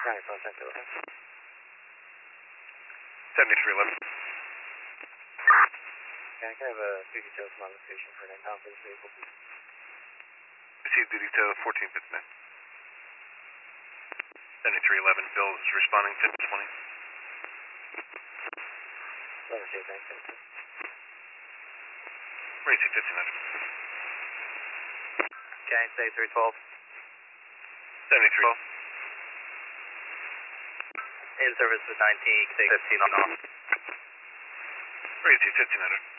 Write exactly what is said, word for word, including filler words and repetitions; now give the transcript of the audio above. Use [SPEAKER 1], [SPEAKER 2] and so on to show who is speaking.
[SPEAKER 1] Right, so Central.
[SPEAKER 2] seventy-three eleven.
[SPEAKER 1] Can I have a duty tow from the station for an encounter this vehicle?
[SPEAKER 2] Received duty tow fourteen fifty-nine. seventy-three eleven, Bill's responding to twenty.
[SPEAKER 1] Let me see, thanks.
[SPEAKER 2] Racy fifty-nine.
[SPEAKER 1] Okay, say three twelve.
[SPEAKER 2] seventy-three twelve.
[SPEAKER 1] In service with nineteen, take fifteen on off.
[SPEAKER 2] Racy fifteen hundred.